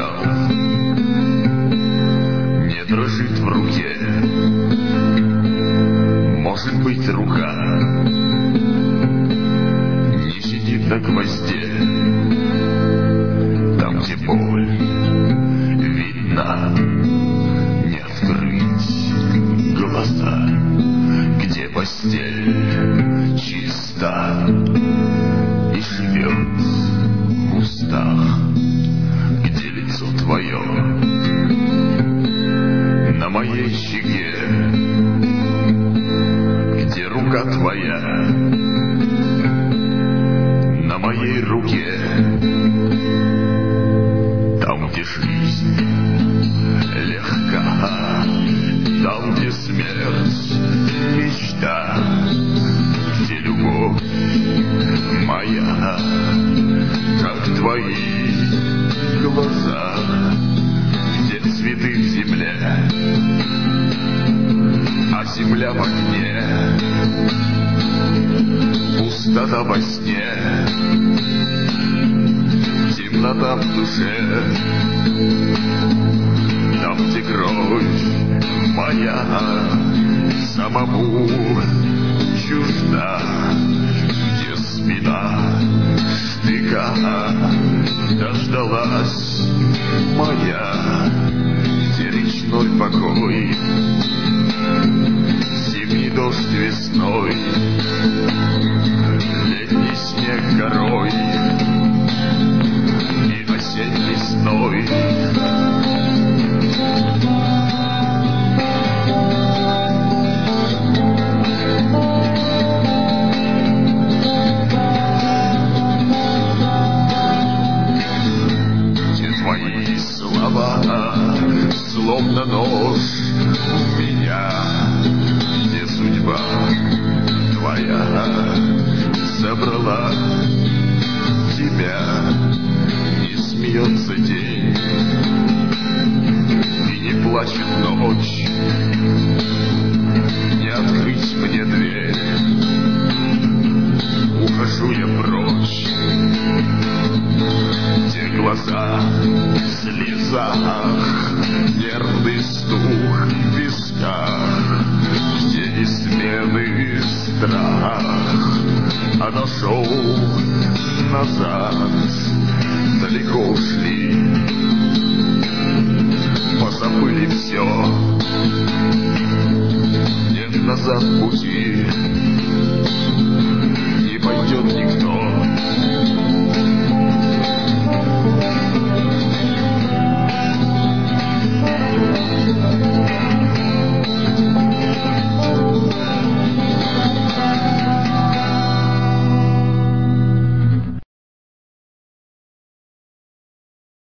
бокал не дрожит в руке. Может быть, рука не сидит на гвозде. Там, где боль видна, не открыть глаза, где постель чиста и живет в устах, где лицо твое на моей щеке, где рука твоя на моей руке, там, где жизнь легка, там, где смерть мечта, где любовь моя, как твои глаза, где цветы в земле, а земля в огне, пустота во сне, темнота в душе, там, где кровь моя самому чужда, где спина штыка дождалась моя, где речной покой, зимний дождь весной, летний снег горой и осенний сной. Твои слова, словно нож у меня, где судьба твоя забрала тебя. Не смеется день и не плачет ночь, не открыть мне дверь, ухожу я прочь. Где глаза в слезах, нервный стук в висках, где измены страх, а нашел назад, далеко ушли, позабыли все, нет назад пути.